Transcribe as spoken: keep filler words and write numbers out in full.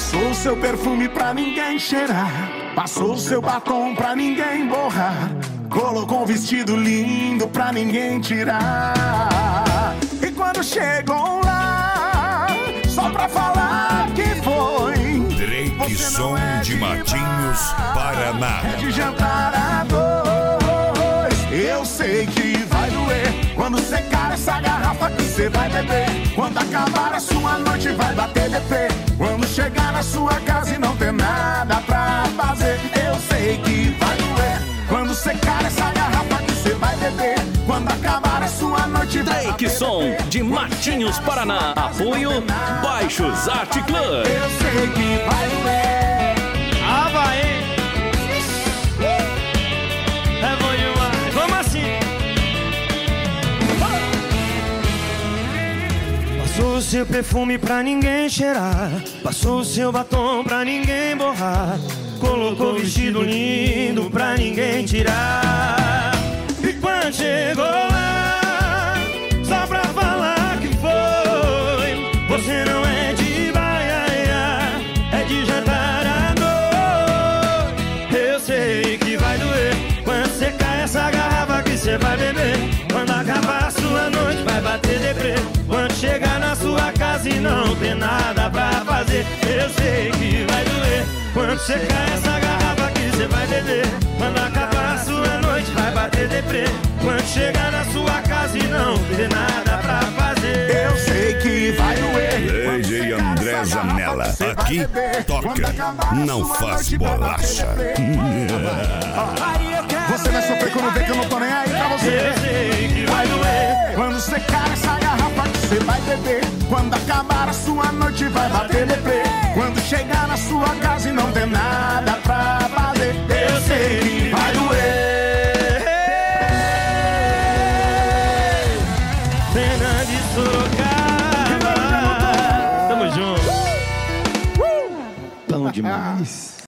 Passou o seu perfume pra ninguém cheirar, passou o seu batom pra ninguém borrar, colocou um vestido lindo pra ninguém tirar. E quando chegou lá, só pra falar que foi Drake Som de Matinhos, Paraná. É de jantar a dois. Eu sei que vai doer quando secar essa garrafa que você vai beber. Quando acabar a sua noite vai bater deprê. Quando chegar na sua casa e não ter nada pra fazer. Eu sei que vai doer quando secar essa garrafa que você vai beber. Quando acabar a sua noite vai Drake Som de Matinhos, Paraná. Apoio Baixos Art Club. Eu sei que vai doer. Ah, vai, hein? É bom demais. Vamos assim. Passou o seu perfume pra ninguém cheirar, passou o seu batom pra ninguém borrar, colocou o vestido lindo pra ninguém tirar. E quando chegou lá, só pra falar que foi, você não é de baiaia, é de jantar à noite. Eu sei que vai doer quando secar essa garrafa que você vai beber. Quando acabar a sua noite vai bater deprê. Quando chegar na sua casa e não ter nada pra fazer. Eu sei que vai doer quando secar essa garrafa que você vai beber. Quando acabar a sua noite vai bater deprê. Quando chegar na sua casa e não ter nada pra fazer. Eu sei que vai doer. D J André Zanella, aqui toca, não faz bolacha. Você vai sofrer quando vê que eu não tô nem aí pra você. Eu sei que vai doer quando secar essa garrafa que você vai beber. Quando acabar a sua noite vai bater deprê. Quando chegar na sua casa e não ter nada pra fazer. Eu sei que vai doer. Fernando de Sorocaba. Tamo junto. Bom demais.